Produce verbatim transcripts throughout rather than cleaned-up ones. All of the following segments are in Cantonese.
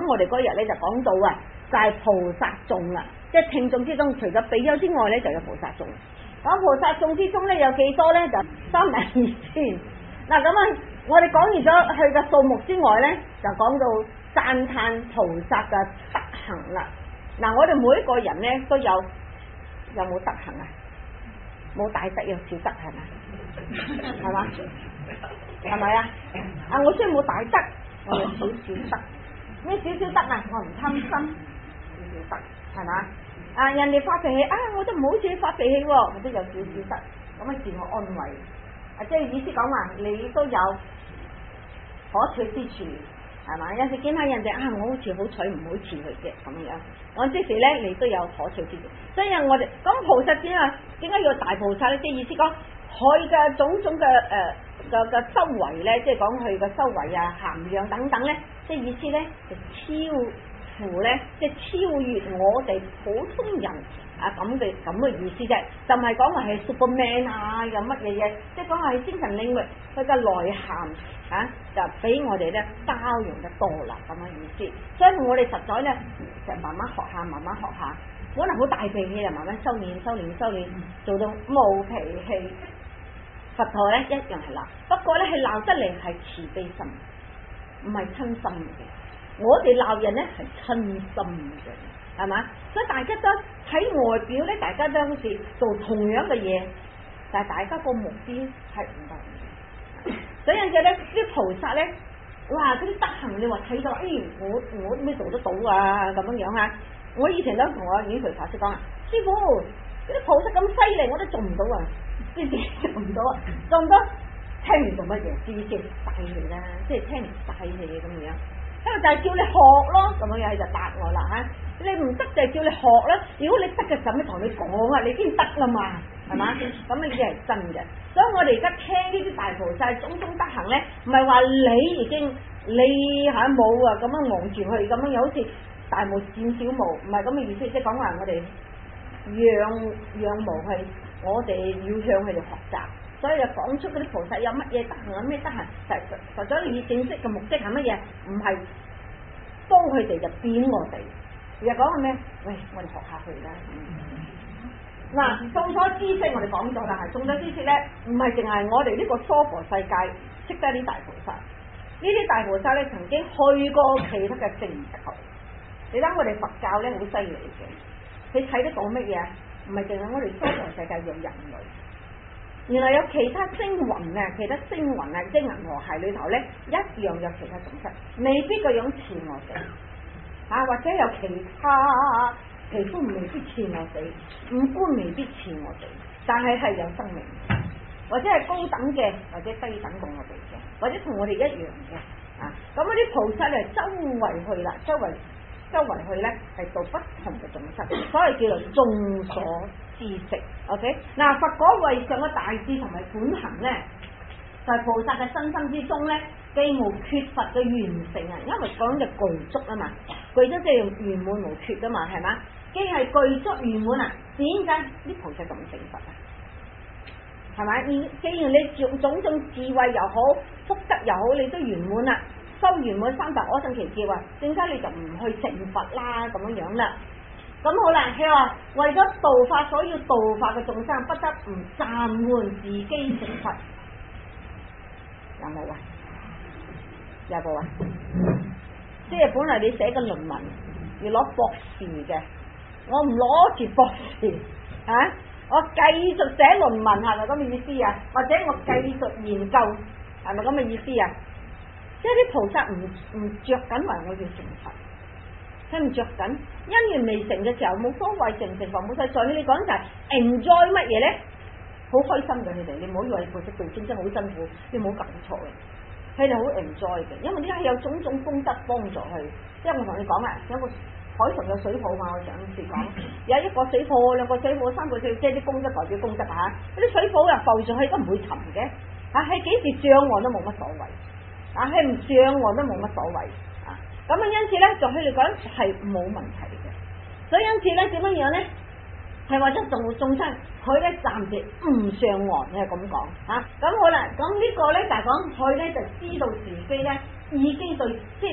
我哋嗰日咧就講到啊，就係、是、菩薩眾啊，即係聽眾之中，除咗比丘之外咧，就有菩薩眾。咁菩薩眾之中咧有幾多咧？就三萬二千。嗱咁啊，我哋講完咗佢嘅數目之外咧，就講到讚歎菩薩嘅德行啦。嗱，我哋每一個人咧都有有冇德行啊？冇大德有小德係咪？係嘛？係咪啊？啊，我雖然冇大德，我有少少德。咩少少德啊？我唔貪心，少少德係嘛？啊，人哋發脾氣啊，我都唔好似你發脾氣喎，我都有少少德，咁啊自我安慰。啊，即係意思講話，你都有可取之處，係嘛？有時見下人哋啊，我好似好彩唔好似佢嘅咁樣，我即時咧你都有可取之處。所以我哋咁菩薩點啊？點解要大菩薩咧？即係意思講佢嘅種種嘅誒嘅嘅修為咧，即係講佢嘅修為啊、涵養等等咧，即係意思咧就超乎咧，即係超越我哋普通人啊咁嘅咁嘅意思啫，就唔係講話係 Superman 啊，有乜嘢嘢，即係講話係精神領域佢嘅內涵啊，就比我哋咧包容得多啦咁嘅意思。所以我哋實在咧就慢慢學下，慢慢學下，可能好大脾氣啊，慢慢修煉、修煉、修煉，做到冇脾氣。佛陀咧一樣係鬧，不過咧係鬧得嚟係慈悲心，唔係親心嘅。我哋鬧人咧係親心嘅，係嘛？所以大家都睇外表咧，大家都好似做同樣嘅嘢，但係大家個目標係唔同嘅。所以有陣咧啲菩薩咧，哇！嗰啲德行你話睇到，哎，我我咩做得到啊？咁樣樣啊！我以前都同我演培法師講啊，師傅，嗰啲菩薩咁犀利，我都做唔到啊！知知做唔到啊，做唔到，聽完做乜嘢？知知嘥氣啦，即係聽完嘥氣咁樣。因為就係叫你學咯，咁樣樣就答我啦吓。你唔得就係叫你學啦。如果你得嘅時候，咪同你講啊，你先得啦嘛，係嘛？咁呢啲係真嘅。所以我哋而家聽呢啲大菩薩種種德行咧，唔係話你已經你吓冇啊咁樣望住佢咁樣，又好似大毛見小毛，唔係咁嘅意思。即係講話我哋仰仰慕係。我哋要向佢哋學習，所以就講出嗰啲菩薩有乜嘢德行，有咩德行，實實在以正式嘅目的係乜嘢？唔係幫佢哋就貶我哋，而係講係咩？喂，我哋學下佢啦。嗱，眾所知識我哋講咗啦，係眾所知識咧，唔係淨係我哋呢個娑婆世界識得啲大菩薩，呢啲大菩薩咧曾經去過其他嘅星球。你睇我哋佛教咧好犀利嘅，你睇得到乜嘢？唔係淨係我哋娑婆世界有人類，原來有其他星雲啊，其他星雲啊，即係銀河系裏頭咧，一樣有其他種質，未必個樣似我哋，啊或者有其他皮膚未必似我哋，五官未必似我哋，但係係有生命，或者係高等嘅，或者低等過我哋嘅，或者同我哋一樣嘅，啊咁嗰啲菩薩咧周圍去啦，周圍。周圍去咧係到不同嘅種質，所以叫做眾所知識。OK， 嗱佛果位上嘅大智同埋本行咧，就係、是、菩薩嘅身心之中咧，既無缺乏嘅完成啊，因為講嘅具足啊嘛，具足即係圓滿無缺噶嘛，係嘛？既係具足圓滿啊，點解啲菩薩咁成佛啊？係咪？既然你種種種智慧又好，福德又好，你都圓滿啦。修圓滿三大阿僧祇劫啊，點解你就唔去成佛啦？咁樣樣啦，咁好啦，佢話為咗度化所要度化嘅眾生，不得唔暫緩自己成佛，有冇啊？有冇啊？即係本來你寫個論文要攞博士嘅，我唔攞住博士啊，我繼續寫論文係咪咁嘅意思啊？或者我繼續研究係咪咁嘅意思啊？即係啲菩薩唔唔着緊話我要成佛，佢唔着緊，因緣未成嘅時候冇所謂成唔成佛冇所謂。在你講就係 enjoy 乜嘢咧？好開心嘅佢哋，你唔好以為菩薩做先真好辛苦，你唔好搞錯嘅，佢哋好 enjoy 嘅，因為點解有種種功德幫助佢？因為我同你講啊，有個海上嘅水泡嘛，我上次講有一個水泡、兩個水泡、三個水泡，即係啲功德代表功德嚇，嗰啲水泡又浮上去都唔會沉嘅，嚇喺幾時漲岸都冇乜所謂。啊，係唔漲我都冇乜所謂啊！咁啊，因此咧，就佢嚟講係冇問題嘅。所以因此咧，點樣樣咧，係話咗眾眾生，佢咧暫時唔上岸，你係咁講嚇。咁好啦，咁呢個咧就係講佢咧就知道自己咧已經對，即係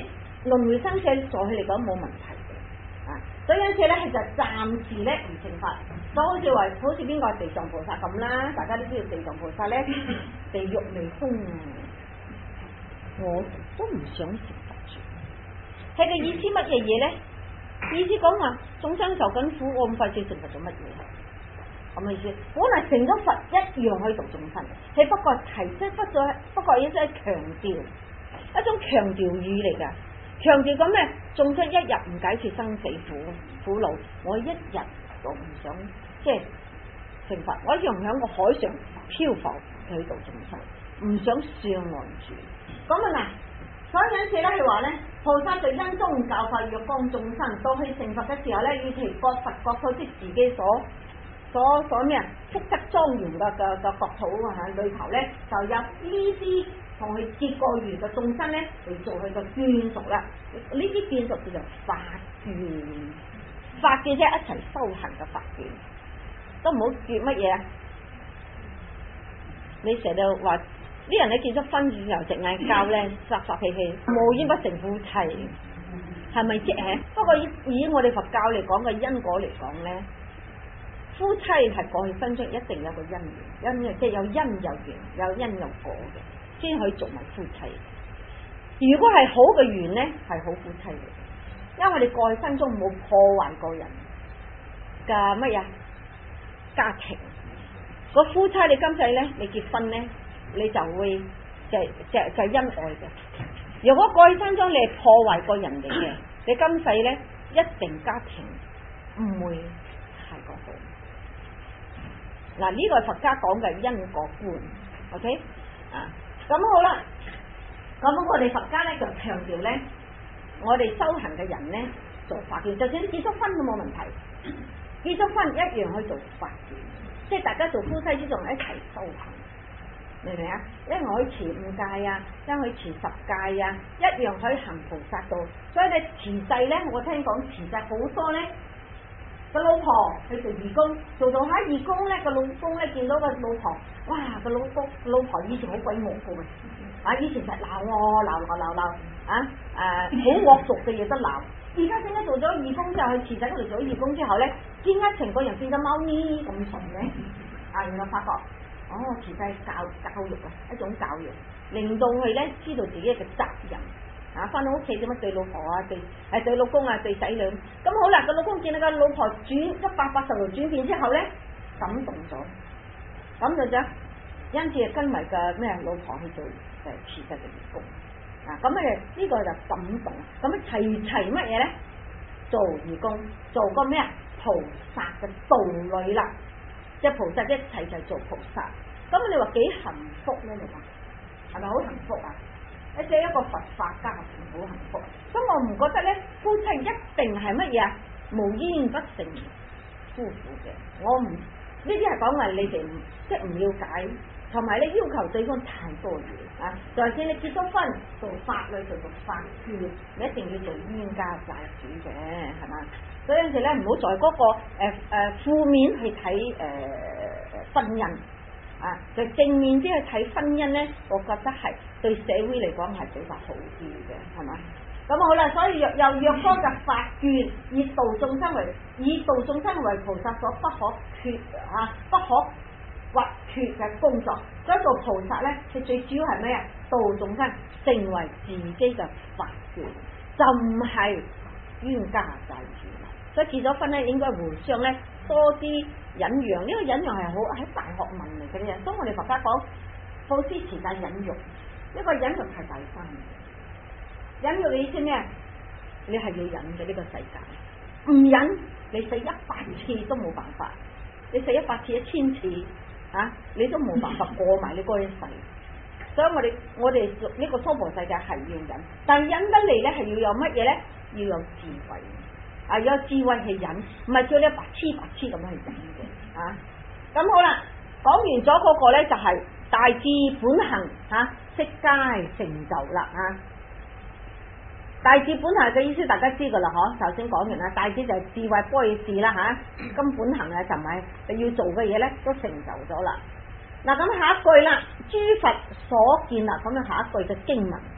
輪迴生死在佢嚟講冇問題嘅，啊，所以因此咧佢就暫時咧唔懲罰，就好似話好似邊個地藏菩薩咁啦，大家都知道地藏菩薩咧地獄未空啊，我都唔想懲罰住，佢嘅意思乜嘢嘢咧？意思講話眾生受緊苦，我唔費事懲罰做乜嘢？咁嘅意思，本來成咗佛一樣可以度眾生，佢不過提出不咗，不過一啲強調，一種強調語嚟噶，強調咁咩？眾生一日唔解決生死苦苦惱，我一日都唔想即係懲罰，我一樣響個海上漂浮去度眾生，唔想上岸住。咁啊嗱。所以因此咧，佢話咧，菩薩在因中教化若干眾生，到去成佛嘅時候咧，與其國佛國土即自己所所所咩啊，福德莊嚴嘅嘅嘅國土啊裏頭咧，就有呢啲同佢結過緣嘅眾生咧嚟做佢嘅眷屬啦。呢啲眷屬叫做法眷，法眷即係一齊修行嘅法眷，都唔好叫乜嘢啊！你成日都話。啲人咧結咗婚以後隻嗌交咧，發發脾氣，無煙不成夫妻，係咪即係？不過以以我哋佛教嚟講嘅因果嚟講咧，夫妻係過去生出一定有個因緣，因即係有因有緣，有因有果嘅，先可以做埋夫妻。如果係好嘅緣咧，係好夫妻嘅，因為我哋過去生中冇破壞過人嘅乜嘢家庭。個夫妻你今世咧，你結婚咧。你就會就就就恩愛嘅。如果過去生中你係破壞過人哋嘅，你今世咧一定家庭唔會太過好。嗱，呢個係佛家講嘅因果觀 ，OK 啊？咁好啦，咁我哋佛家咧就強調咧，我哋修行嘅人咧做法眷，就算你結咗婚都冇問題，結咗婚一樣可以做法眷，即係大家做夫妻之中一齊修行。明唔明啊？一樣可以持五戒啊，一樣可以持十戒啊，一樣可以行菩薩道。所以你持世咧，我聽講持世好多咧，個老婆去做義工，做到下義工咧，個老公咧見到個老婆，哇！個老公老婆以前好鬼惡嘅，啊！以前就鬧我鬧鬧鬧鬧啊！誒，好惡俗嘅嘢都鬧。而家點解做咗義工之後去持世嗰度做義工之後咧，點解成個人變咗貓咪咁純咧？啊！原來發覺。哦，持世教教育啊，一種教育，令到佢咧知道自己嘅責任啊，翻到屋企點樣對老婆啊，對係對老公啊，對仔女。咁好啦，個老公見到個老婆轉一百八十度轉變之後咧，感動咗，感動咗，因此跟埋個咩老婆去做誒持世嘅義工啊。咁誒呢個就感動，咁啊齊齊乜嘢咧？做義工，做個咩啊？菩薩嘅道侶啦。即係菩薩一齊就做菩薩，咁你話幾幸福咧？你話係咪好幸福啊？即係一個佛法家庭好幸福，所以我唔覺得咧，夫妻一定係乜嘢啊？無煙不成夫婦嘅。我唔呢啲係講話你哋即係唔了解，同埋你要求對方太多嘢啊！就算你結咗婚做法律做做法眷，你一定要做冤家債主嘅，係嘛？所以有時咧唔好在嗰、那個誒誒、呃呃、負面去睇誒、呃、婚姻啊，就正面啲去睇婚姻咧，我覺得係對社會嚟講係比較好啲嘅，係嘛？咁好啦，所以若又若干嘅法眷，以度眾生為以度眾生為菩薩所不可缺啊，不可或缺嘅工作。所以做菩薩咧，佢最主要係咩啊？度眾生成為自己嘅法眷，就唔係冤家債主。所以結咗婚咧，應該互相咧多啲忍讓。呢、這個忍讓係好喺大學問嚟嘅咧。所以我哋佛家講，布施持戒忍辱，一個忍辱係大生。忍辱嘅意思咩？你係要忍嘅呢、這個世界，唔忍你死一百次都冇辦法，你死一百次一千次啊，你都冇辦法過埋你嗰一世。所以我哋我哋呢個娑婆世界係要忍，但係忍得嚟咧係要有乜嘢咧？要有智慧。啊！有智慧去忍，唔係叫你白痴白痴咁去忍嘅啊！咁好啦，講完咗嗰個咧就係、是、大智本行嚇，悉皆成就啦啊！大智本行嘅意思大家知噶啦嗬，頭先講完啦，大智就係智慧般若智啦嚇，咁、啊、本行啊就唔係你要做嘅嘢咧都成就咗啦。嗱、啊、咁下一句啦，諸佛所見啦，咁樣下一句嘅經文，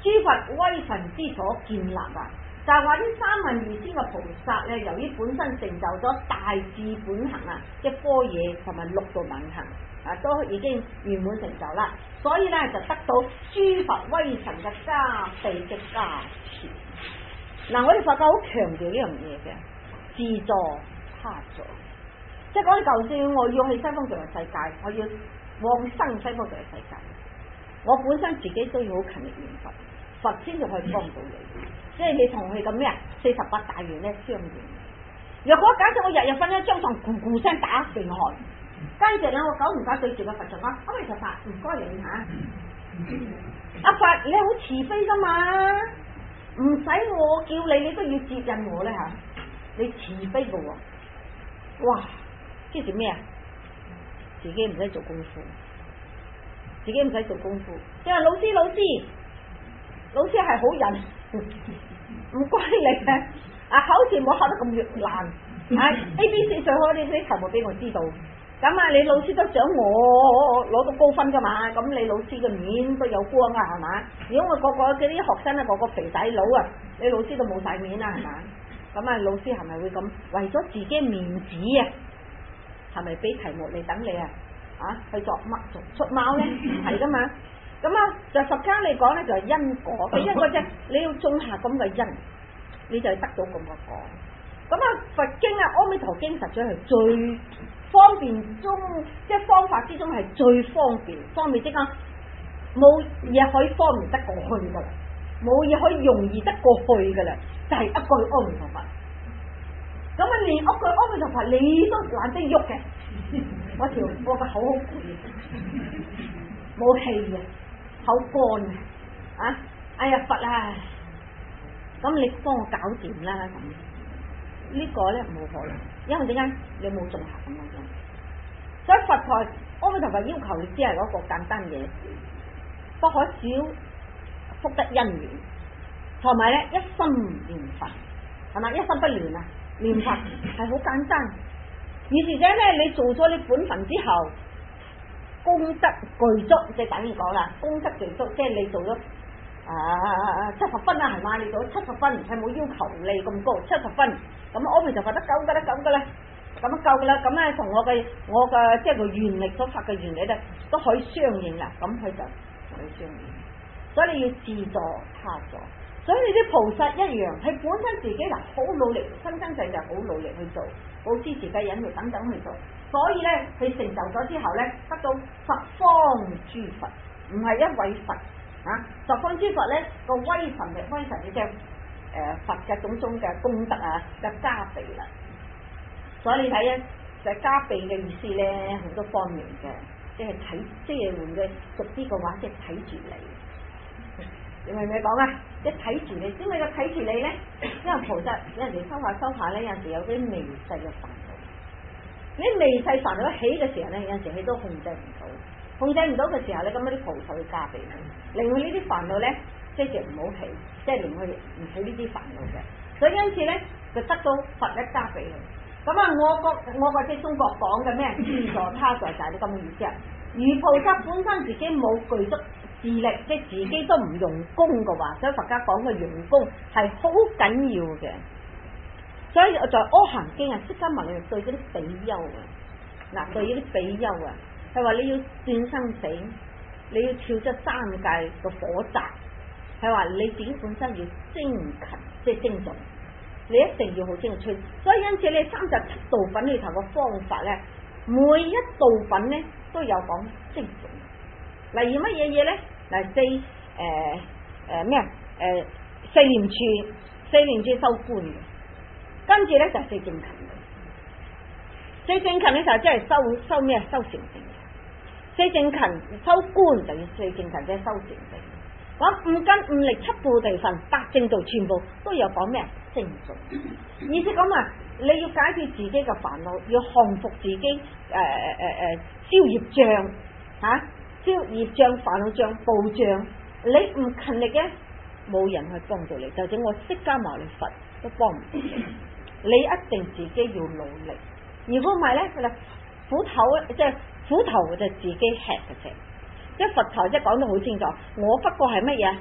諸佛威神之所建立啊，就係話啲三問二千個菩薩咧，由於本身成就咗大智本行啊，即係般若同埋六度萬行啊，都已經圓滿成就啦，所以咧就得到諸佛威神嘅加被嘅加持。嗱、啊，我哋佛教好強調呢樣嘢嘅，自助他助，即係講你就算我要去西方極樂世界，我要往生西方極樂世界，我本身自己都要好勤力念佛，佛先至可以幫到你。即係你同佢咁咩啊？四十八大願咧相應。若果假設我日日瞓喺張床，咕咕聲打定汗，跟住咧我久唔久對住個佛像講：阿彌陀佛，唔該你吓。阿佛，你好慈悲噶嘛？唔使我叫你，你都要接引我咧吓。你慈悲噶喎，哇！即係咩啊？自己唔使做功夫，自己唔使做功夫。即係老師，老師，老師係好人。唔該你啊！啊，考試冇考得咁難，啊 A B C 最好你啲題目俾我知道。咁啊，你老師都想我攞到高分噶嘛？咁你老師嘅面都有光啊，係嘛？如果我個個嗰啲學生啊，個個肥仔佬啊，你老師都冇晒面啦，係嘛？咁啊，老師係咪會咁為咗自己面子啊？係咪俾題目你等你啊？啊，去作乜做出貓咧？唔係噶嘛？咁啊，就佛家嚟講咧，就係因果。佢因果啫，你要種下咁嘅因，你就係得到咁嘅果。咁啊，佛經啊，阿彌陀經實在係最方便中，即係方法之中係最方便。方便即係冇嘢可以方便得過去噶啦，冇嘢可以容易得過去噶啦，就係、是、一句阿彌陀佛。咁啊，連一句阿彌陀佛你都懶得喐嘅，我條我個口好攰，冇氣嘅。口乾啊！哎呀佛啊！咁你幫我搞掂啦咁，呢個咧冇可能，因為點解你冇種下咁樣？所以佛台阿彌陀佛要求你只係嗰個簡單嘢，不可少福德因緣，同埋咧一心念佛，係嘛？一心不亂啊！念佛係好簡單，而且咧你做咗你本分之後。功德具足，即係等於講啦，功德具足，即係你做咗啊七十分啦，係嘛？你做咗七十分，係冇要求你咁高，七十分，咁阿彌陀佛得夠噶啦，夠噶啦，咁啊夠噶啦，咁咧同我嘅我嘅即係個願力所發嘅願力咧都可以相應啦，咁佢就同你相應，所以你要自助他助，所以你啲菩薩一樣，係本身自己嗱好努力，生生世世好努力去做，布施持戒忍辱等等去做。所以咧，佢成就咗之後咧，得到十方諸佛，唔係一位佛啊！十方諸佛咧個威神嘅威神嘅即係誒佛嘅種種嘅功德啊嘅加被啦。所以你睇咧，就係加被嘅意思咧，好多方面嘅，即係睇，即係換嘅熟啲嘅話，即係睇住你。你明唔明講啊？即係睇住你，點解要睇住你咧？因為菩薩有陣時修下修下咧，有陣時有啲微細嘅煩惱。你微細煩惱起嘅時候咧，有陣時你都控制唔到，控制唔到嘅時候咧，咁嗰啲菩薩會加被佢，令佢呢啲煩惱咧，即係唔好起，即係令佢唔起呢啲煩惱嘅。所以因此咧，就得到佛一加被佢。咁啊，我國我或者中國講嘅咩自助他助就係啲咁嘅意思啊。如菩薩本身自己冇具足自力，即係自己都唔用功嘅話，所以佛家講嘅用功係好緊要嘅。所以在《阿含經》啊，釋迦牟尼對嗰啲比丘啊，嗱對呢啲比丘啊，係話你要斷生死，你要跳出三界個火宅，係話你自己本身要精勤，即係精進，你一定要好精進。所以因此你三十七道品裏頭嘅方法咧，每一道品咧都有講精進。例如乜嘢嘢咧？嗱四誒誒咩啊？誒四念處，四念處修觀嘅。跟住咧就係四正勤，四正勤咧就即係修修咩？修成正。四正勤修觀就要四正勤，即係修成正。講五根五力七菩提分八正道，全部都有講咩？精進。意思講啊，你要解決自己嘅煩惱，要降服自己誒誒誒誒消業障吓，消業障、煩惱障、暴障。你唔勤力嘅，冇人去幫到你。就算我釋迦牟尼佛都幫唔到你。你一定自己要努力，如果唔係咧，佢苦頭即係苦頭就自己吃嘅啫。即係佛陀即係講得好清楚，我不過係乜嘢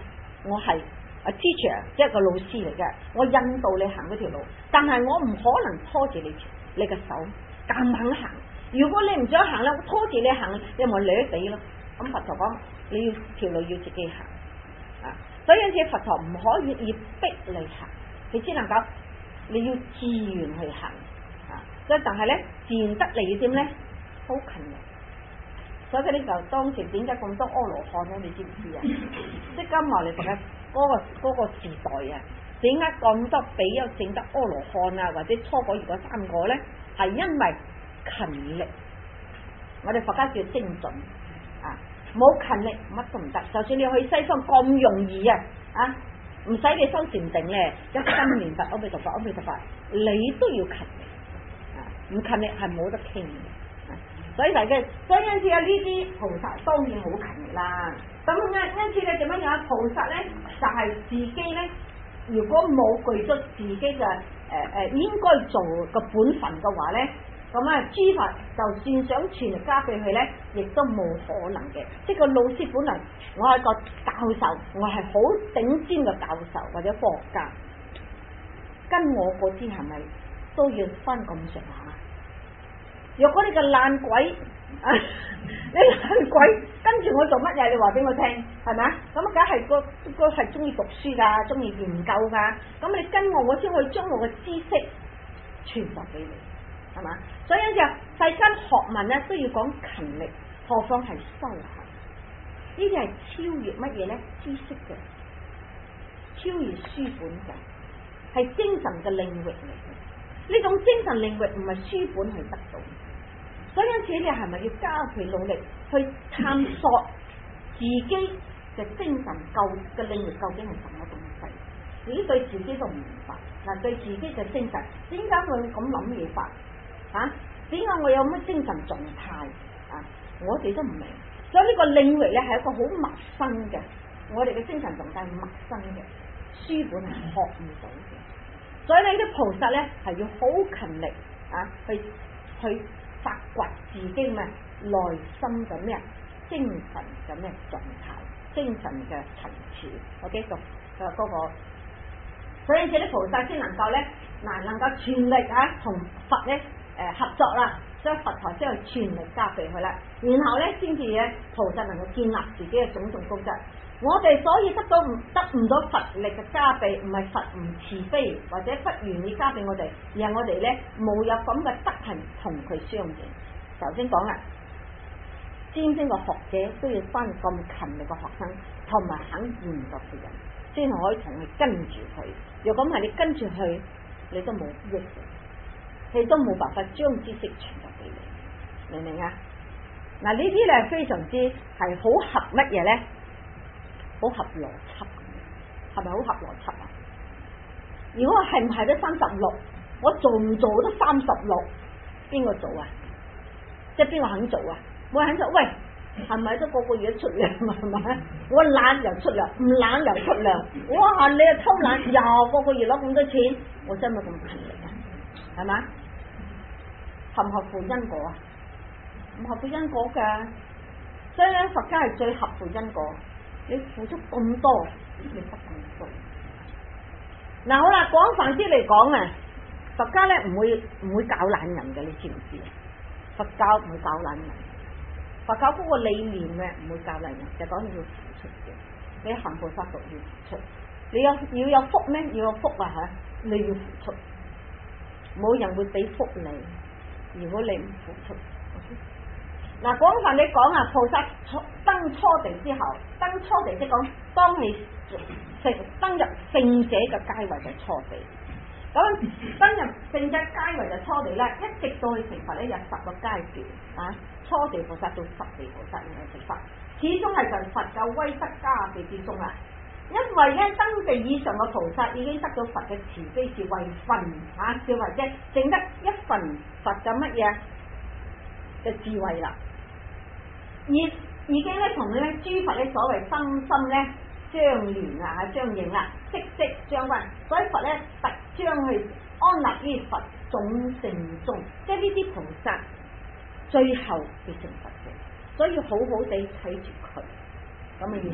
我係啊 teacher， 即係個老師嚟嘅，我引導你行嗰條路，但係我唔可能拖住你你嘅手夾硬行。如果你唔想行咧，我拖住你行，你咪掠地咯。咁佛陀講，你要條路要自己行啊，所以因此佛陀唔可以要逼你行，你只能夠你要自願去行啊。所以但係咧，自然得嚟要點咧？好勤力。所以佢呢就當時點解咁多阿羅漢咧？你知唔知啊？釋迦牟尼佛嘅嗰個嗰個時代啊，點解咁多比丘證得阿羅漢啊，或者初果如果三個咧？係因為勤力。我哋佛家叫精進啊，冇勤力乜都唔得。就算你去西方咁容易啊，啊唔使你修禪定咧，一心念佛阿彌陀佛阿彌陀佛，你都要勤力啊！唔勤力係冇得傾嘅。所以大家，所以因此啊，呢啲菩薩當然好勤力啦。咁因因此咧，點樣樣？菩薩咧就係、是、自己咧，如果冇具足自己嘅誒誒應該做嘅本分嘅話咧，咁啊諸佛就算想全力加俾佢咧，亦都冇可能嘅。即係個老師本來我係個教授，我係好頂尖嘅教授或者科學家，跟我嗰啲係咪都要分咁上下？若果你個爛鬼，啊、你爛鬼跟住我做乜嘢？你話俾我聽，係咪啊？咁啊，梗係個個係中意讀書噶，中意研究噶。咁你跟我，我先可以將我嘅知識傳授俾你，係嘛？所以有時世間學問咧都要講勤力，何況係修行？呢啲係超越乜嘢咧？知識嘅，超越書本嘅，係精神嘅領域嚟嘅。呢種精神領域唔係書本去得到，所以因此你係咪要加倍努力去探索自己嘅精神究嘅領域究竟係什麼東西？你對自己都唔明白，嗱，對自己嘅精神點解會咁諗嘢法啊？點解我有乜精神狀態啊？我哋都唔明，所以呢個領域咧係一個好陌生嘅，我哋嘅精神狀態係陌生嘅，書本係學唔到嘅。所以呢啲菩薩咧係要好勤力啊，去去發掘自己咩內心嘅咩精神嘅咩狀態、精神嘅層次。我記住嘅嗰個，所以這啲菩薩先能夠咧嗱，能夠全力啊同佛咧誒合作啦，所以佛陀先去全力加俾佢啦，然後咧先至咧菩薩能夠建立自己嘅種種功德。我哋所以得到唔得唔到佛力嘅加被，唔係佛唔慈悲或者不願意加俾我哋，而係我哋咧冇有咁嘅德行同佢相應。頭先講啦，真正嘅學者都要翻咁勤力嘅學生，同埋肯研究嘅人，先可以同佢跟住佢。如果唔係你跟住佢，你都冇益嘅，你都冇辦法將知識傳達俾你，明唔明啊？嗱，呢啲咧非常之係好合乜嘢咧？好合邏輯，係咪好合邏輯啊？如果我係唔係得三十六，我做唔做得三十六？邊個做啊？即係邊個肯做啊？冇人肯做。喂，係咪都個個月出糧啊？係咪？我懶又出糧，唔懶又出糧。哇！你又偷懶，又個個月攞咁多錢，我真係咁勤力啊？係嘛？合唔合乎因果啊？唔合乎因果噶，所以咧佛家係最合乎因果。你付出咁多，你得咁多。嗱好啦，廣泛啲嚟講啊，佛家咧唔會唔會搞懶人嘅，你知唔知啊？佛教唔會搞懶人，佛教嗰個理念咧唔會搞懶人，就講你要付出嘅。你行菩薩道要付出，你有要有福咩？要有福啊吓，你要付出，冇人會俾福你，如果你唔付出。嗱，廣泛你講啊，菩薩登初地之後，登初地即係講當你成登入聖者嘅階位就初地。咁登入聖者階位就初地咧，一直到去成佛咧有十個階段啊，初地菩薩到十地菩薩然後成佛，始終係在佛嘅威德加被之中啦。因為咧登地以上嘅菩薩已經得到佛嘅慈悲智慧份啊，智慧啫，淨得一份佛嘅乜嘢嘅智慧啦。而已經咧同咧諸佛咧所謂心心咧相連啊，相應啦，息息相關。所以佛咧特將去安立於佛種性中，即係呢啲菩薩最後會成佛嘅，所以要好好地睇住佢咁嘅意思。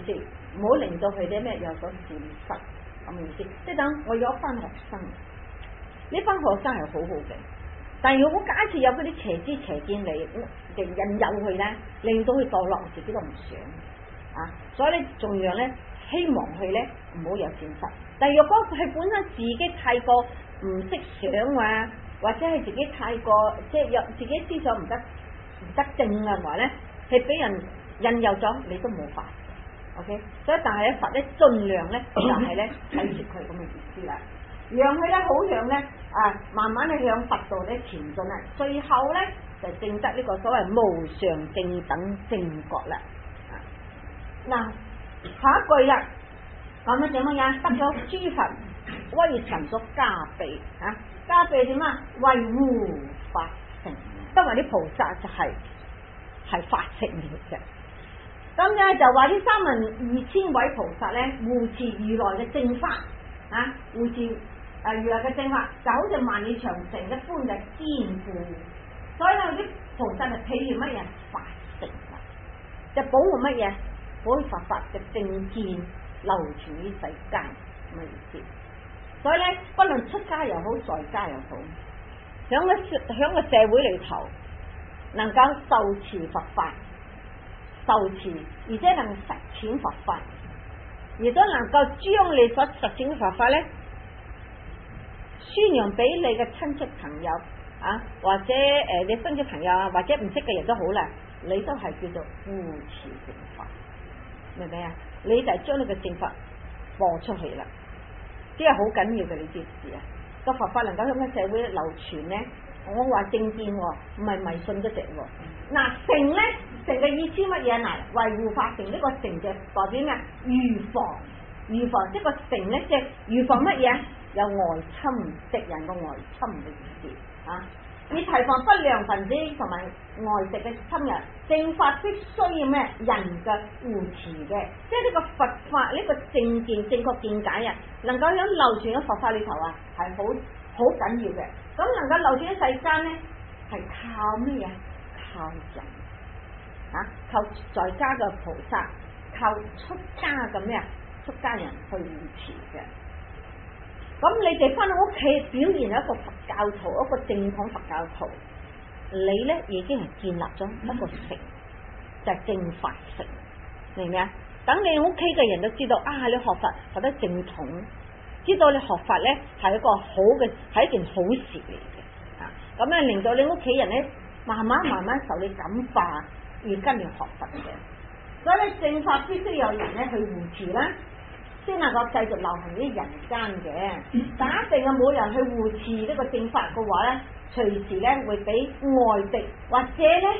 唔好令到佢哋咩有所損失咁嘅意思。即係等我有一班學生，呢班學生係好好嘅，但係如果假設有嗰啲邪知邪見嚟嚟引誘佢咧，令到佢墮落，自己都唔想啊。所以咧，仲樣咧，希望佢咧唔好有損失。但係若果佢本身自己太過唔識想啊，或者係自己太過即係有自己思想唔得唔得正啊話咧，係俾人引誘咗，你都冇法。OK， 所以但係咧佛咧盡量咧就係咧睇住佢咁嘅意思啦，讓佢咧好讓咧啊慢慢咧向佛道咧前進啦，最後咧就證得呢個所謂無上正等正覺啦。嗱、啊，下一句啦，咁樣點樣得咗諸佛威神所加被啊，加被點啊？為護法乘，得為啲菩薩就係、是、係法乘嚟嘅。咁咧就話呢三萬二千位菩薩咧護持如來嘅正法啊，護持誒如來嘅正法就好似萬里長城一般嘅堅固，所以咧啲菩薩就譬如乜嘢法乘啦，就保護乜嘢？保護佛法嘅正見流傳於世間咁嘅意思。所以咧，不論出家又好，在家又好，響個響個社會裏頭，能夠受持佛法。受持，而且能實踐佛法，亦都能夠將你所實踐嘅佛法咧，宣揚俾你嘅親戚朋友啊，或者誒、呃、你親戚朋友啊，或者唔識嘅人都好啦，你都係叫做護持正法，明唔明啊？你就係將你嘅正法播出去啦，即係好緊要嘅呢件事啊！個佛法能夠喺個社會流傳咧，我話正見唔係迷信嗰隻喎。嗱，乘咧。乘嘅意思乜嘢？嗱，維護法乘呢個乘就代表咩？預防，預防即係個乘咧，即係預防乜嘢？有外侵敵人嘅外侵嘅意思啊！以提防不良分子同埋外敵嘅侵入，正法必須要咩？人嘅護持嘅，即係呢個佛法呢、呢個正見正確見解啊，能夠喺流傳嘅佛法裏頭啊，係好好緊要嘅。咁能夠流傳喺世間咧，係靠咩嘢？靠人。啊！靠在家嘅菩薩，靠出家嘅咩啊？出家人去護持嘅。咁你哋翻到屋企表現一個佛教徒，一個正統佛教徒，你咧已經係建立咗一個乘，就係、是、正法乘，明唔明啊？等你屋企嘅人都知道啊，你學佛學得正統，知道你學法咧係一個好嘅，係一件好事嚟嘅。啊，咁咧令到你屋企人咧慢慢慢慢受你感化。而跟住學佛嘅，所以咧正法必須有人咧去護持啦，先能夠繼續流行於人間嘅。但一定係冇人去護持呢個正法嘅話咧，隨時咧會俾外敵或者咧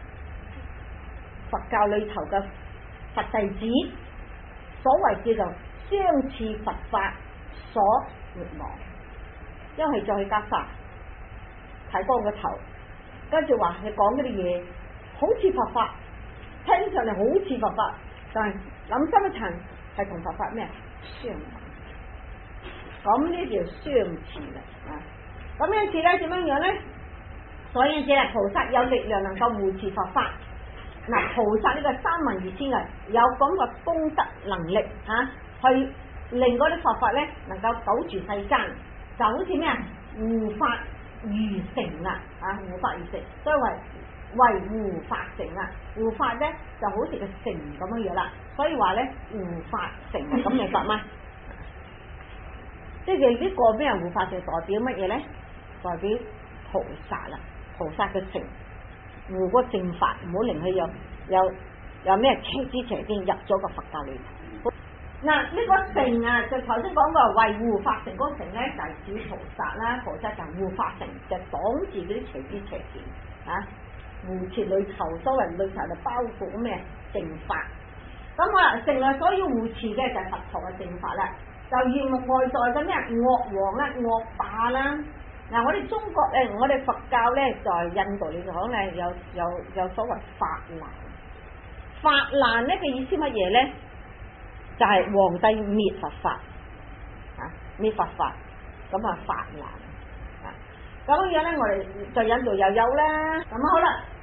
佛教裏頭嘅佛弟子，所謂叫做相似佛法所滅亡，因為再去加法睇高個頭，跟住話佢講嗰啲嘢。好似佛法，聽上嚟好似佛法，但係諗深一層係同佛法咩相同，咁呢叫相似啦啊！咁因此咧點樣樣咧？所以只係菩薩有力量能夠護持佛法。嗱，菩薩呢個三萬二千人有咁嘅功德能力啊，去令嗰啲佛法咧能夠保住世間，就好似咩啊護法如城啦啊，護法如城，所以為。為護法乘啊，護法咧就好似個城咁樣樣啦，所以話咧護法乘咁明白嗎？即係呢個咩護法乘代表乜嘢咧？代表菩薩啦，菩薩嘅乘護個正法，唔好令佢有有有咩邪知邪見入咗個佛教裏頭。嗱，呢個乘啊，就頭先講過為護法乘嗰個乘咧，就係指菩薩啦，菩薩就護法乘，就擋住嗰啲邪知邪見啊。護持裏頭，所謂裏頭就包括咩正法。咁我啦，乘啊所要護持嘅就係佛陀嘅正法啦。就要外在嘅咩惡王啦、惡霸啦。嗱，我哋中國誒，我哋佛教咧，在印度嚟講咧，有有有所謂法難。法難呢嘅意思乜嘢咧？就係、是、皇帝滅佛法啊，滅佛法，咁啊法難。咁樣咧，我哋在印度又有啦。咁好啦，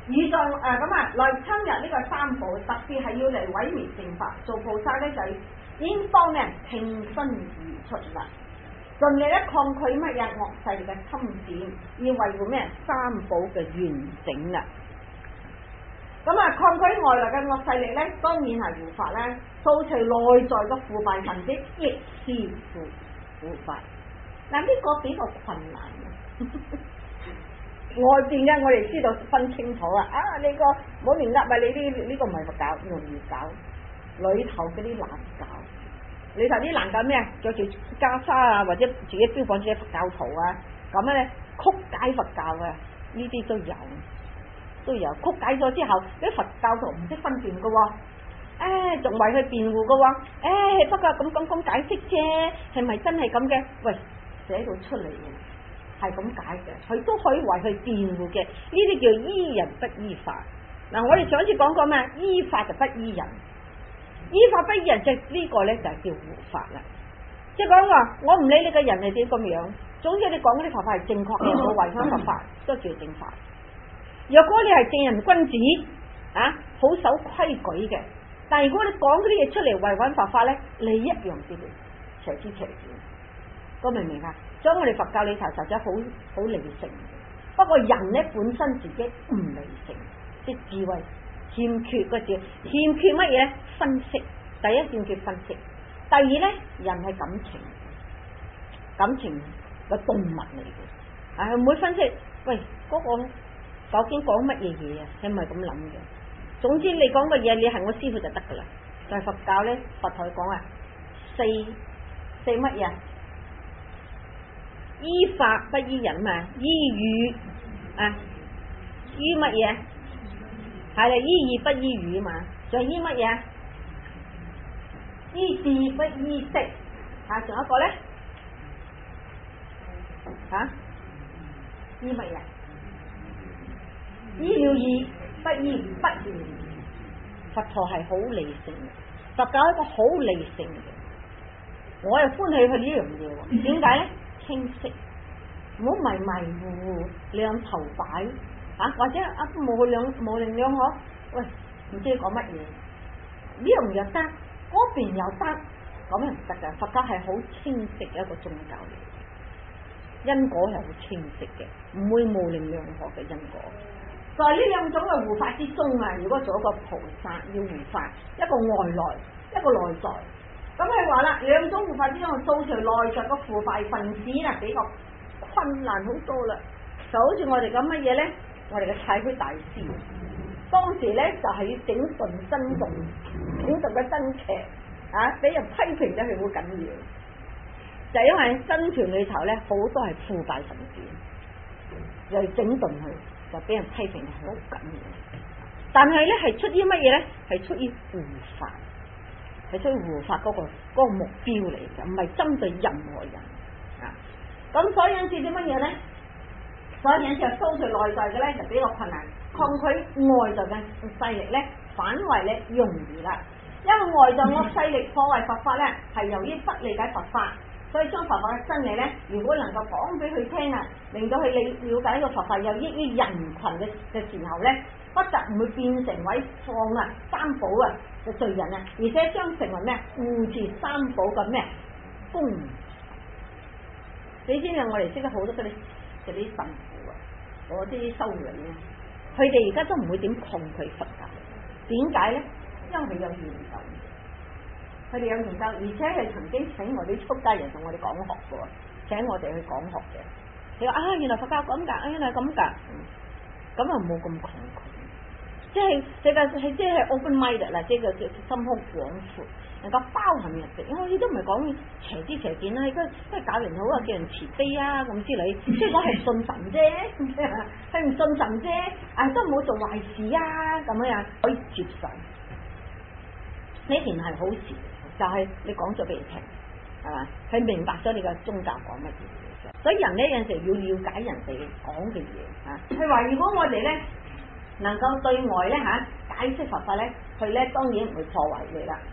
以上誒咁啊，來侵入呢個三寶，特別係要嚟毀滅正法。做菩薩咧就應當咩挺身而出啦，盡力咧抗拒乜嘢惡勢力嘅侵佔，要維護咩三寶嘅完整啦。咁啊，抗拒外來嘅惡勢力咧，當然係護法啦。掃除內在嘅腐敗分子，亦是護護法。嗱，呢個比較困難嘅。外邊嘅我哋知道分清楚啊！啊，你個冇亂噏啊！你呢呢、呢個唔係佛教，容易搞。裏頭嗰啲難搞，裏頭啲難搞咩啊？着住袈裟啊，或者自己標榜自己佛教徒啊，咁樣咧曲解佛教啊，呢啲都有。都有曲解咗之後，啲佛教徒唔識分辨噶，誒仲為佢辯護噶，誒、哎、不過咁咁咁解釋啫，係咪真係咁嘅？喂，寫到出嚟嘅係咁解嘅，佢都可以為佢辯護嘅，呢啲叫依人不依法。嗱，我哋上一次講過咩？依法就不依人，依法不依人，即係呢個咧就係叫護法啦。即係講話，我唔理你個人係點咁樣，總之你講嗰啲佛法係正確嘅，冇違反佛法，都叫正法。若果你係正人君子啊，好守規矩嘅，但係如果你講嗰啲嘢出嚟違反佛法咧，你一樣叫做邪知邪見，都明唔明啊？所以我哋佛教裏頭實在好好理性，不過人咧本身自己唔理性，即係智慧欠缺個字，欠缺乜嘢咧？分析，第一欠缺分析，第二咧人係感情，感情嘅動物嚟嘅，啊唔會分析，喂嗰個。究竟講乜嘢嘢啊？係咪咁諗嘅？總之你講嘅嘢，你係我師傅就得噶啦。就係、是、佛教咧，佛台講啊，四四乜嘢？依法不依人嘛，依語啊，依乜嘢？係啦，依義不依語嘛。仲依乜嘢？依智不依識。啊，仲有一個咧？啊？依乜嘢？依了義不依不了義，佛陀係好理性嘅，佛教係一個好理性嘅，我又歡喜佢呢樣嘢。點解咧？清晰，唔好迷迷糊糊兩頭擺啊，或者啊模兩模棱兩可，喂唔知你講乜嘢？呢樣又得，嗰邊又得，咁又唔得嘅。佛教係好清晰嘅一個宗教嚟，因果係好清晰嘅，唔會模棱兩可嘅因果。在呢兩種嘅護法之中啊，如果做一個菩薩要護法，一個外來，一個內在，咁佢話啦，兩種護法之中掃除內在嘅腐敗分子啦，比較困難好多啦。就好似我哋咁乜嘢咧，我哋嘅太虛大師，當時咧就係、是、要整頓真動，整頓嘅真劇啊，俾人批評咗佢好緊要，就係、因為真傳裏頭咧好多係腐敗分子，又要整頓佢。就俾人批評係好緊要，但係咧係出於乜嘢咧？係出於護法，係出於護法嗰、嗰個、嗰個目標嚟嘅，唔係針對任何人啊。咁所以引致啲乜嘢咧？所以引致係掃除內在嘅咧就比較困難，抗拒外在嘅勢力咧反為咧容易啦。因為外在惡勢力破壞佛法咧，係由於不理解佛法。所以將佛法嘅真理咧，如果能夠講俾佢聽啊，令到佢理了解呢個佛法有益於人群嘅嘅時候咧，不但唔會變成毀謗啊三寶啊嘅罪人啊，而且將成為咩護持三寶嘅咩功。你知唔知我哋識得好多嗰啲嗰啲神父啊，嗰啲修女啊，佢哋而家都唔會點抗拒佛教，點解咧？因為佢有研究。佢哋有研究，而且係曾經請我哋出家人同我哋講學嘅，請我哋去講學嘅。佢話啊，原來佛教咁噶，啊原來咁噶，咁啊冇咁抗拒，即係世界係即係 open minded 啦，即係叫心胸廣闊，能夠包含人哋。因為呢都唔係講邪知邪見啦，而家都係教人好啊，叫人慈悲啊咁之類。即係我係信神啫，係唔信神啫，啊都唔好做壞事啊咁樣可以接受。呢件係好事。就係你講咗俾佢聽，係嘛？佢明白咗你個宗教講乜嘢，所以人咧有陣時要了解人哋講嘅嘢啊。佢話如果我哋咧能夠對外咧吓解釋佛法咧，佢咧當然唔會破壞你啦。